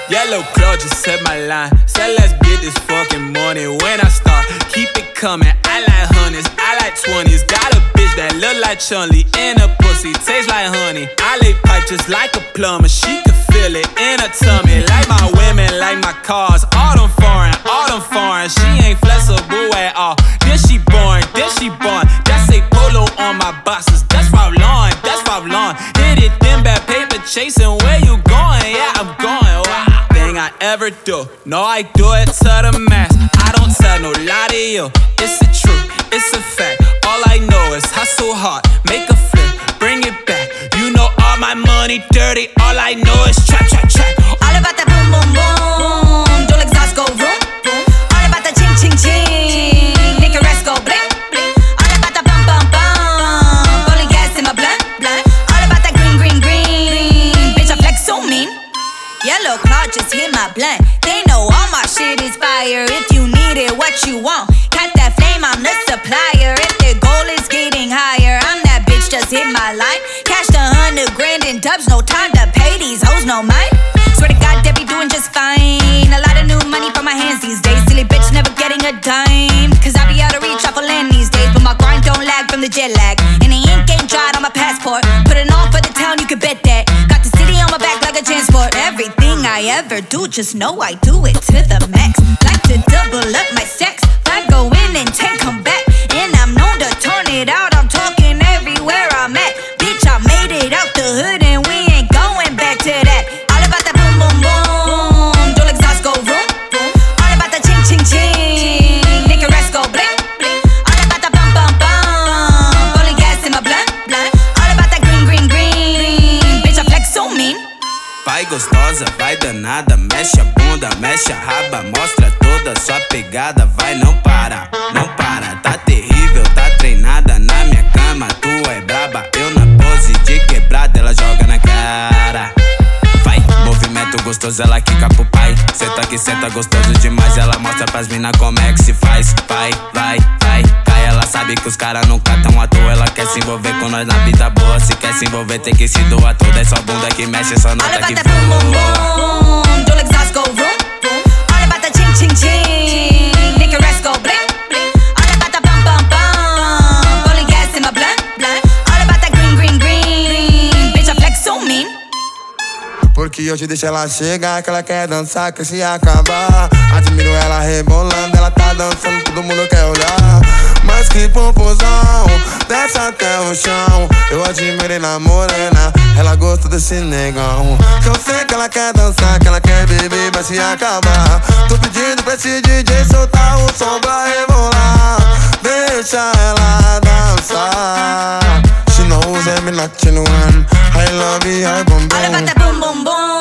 Yellow claw just set my line. Said let's get this fucking money. When I start, keep it coming. I like hundreds, I like 20s. Got a bitch that look like Chun-Li and her pussy tastes like honey. I lay pipe just like a plumber. She can feel it in her tummy. Like my women, like my cars. All them foreign, all them foreign. She ain't flexible at all. Then she boring, then she born. That's a polo on my boxes. That's Ralph Lauren, that's Ralph Lauren. Hit it, then bad paper chasing. Where you going? Yeah, I'm going. Wow. Thing I ever do. No, I do it to the max. I don't tell no lie to you. It's the truth, it's a fact. All I know is hustle hard, make a flip, bring it back. You know all my money dirty. All I know is trap, trap, trap. All about that boom, boom, boom. Dual exhaust go vroom, vroom. All about that ching, ching, ching. Nick and rest go bling, bling. All about that bum, bum, bum. Rolling gas in my blunt, blunt. All about that green, green, green. Bitch, I flex so mean. Yellow claw just hit my blunt. They know all my shit is fire. If you need it, what you want? Got that flame, I'm the supplier. If the goal is getting higher, I'm that bitch, just hit my line. Cashed $100 grand in dubs, no time to pay these hoes, no mind. Swear to God, they be doing just fine. A lot of new money from my hands these days. Silly bitch, never getting a dime. Cause I be out of reach, off of land these days. But my grind don't lag from the jet lag. And the ink ain't dried on my passport. Put it on for the town, you can bet that. Got the city on my back like a transport. Everything I ever do, just know I do it to the max. Like to double up my sex. I go in and 10 come back. And I'm known to turn it out. I'm talking everywhere I'm at. Bitch, I made it out the hood and we ain't going back to that. All about that boom, boom, boom. Dual exhaust go vroom, vroom. All about that ching, ching, ching. Nick and rest go bling, bling. All about that bum, bum, bum. Rolling gas in my blunt, blunt. All about that green, green, green. Bitch, I flex so mean. Vai gostosa, vai danada, mexe a bunda, mexe a raba, mostra toda sua pegada, vai não para, não para, tá terrível, tá treinada na minha cama, tu é braba, eu na pose de quebrada, ela joga na cara. Vai, movimento gostoso, ela quica pro pai, senta que senta gostoso demais, ela mostra pras mina como é que se faz, vai, vai, vai, vai, ela sabe que os caras nunca tão à toa, ela quer se envolver com nós na vida boa, se quer se envolver tem que se doar toda, é só bunda que mexe, só nota que voa. Boom, boom, boom. Dual exhaust go vroom, vroom. All about that ching, ching, ching. Nick and rest go bling, bling. All about that bum, bum, bum. Rolling gas in my blunt, blunt. All about that green, green, green. Bitch, I flex so mean. Porque hoje deixa ela chegar, que ela quer dançar, que se acabar. Admiro ela rebolando, ela tá dançando, todo mundo quer olhar. Mas que popozão, desce até o chão. Eu admirei na morena, ela gosta desse negão. Que eu sei que ela quer dançar, que ela quer beber, vai se acabar. Tô pedindo pra esse DJ soltar o som pra rebolar. Deixa ela dançar. She knows I'm not in one. I love you, I boom boom. All about that boom, boom, boom.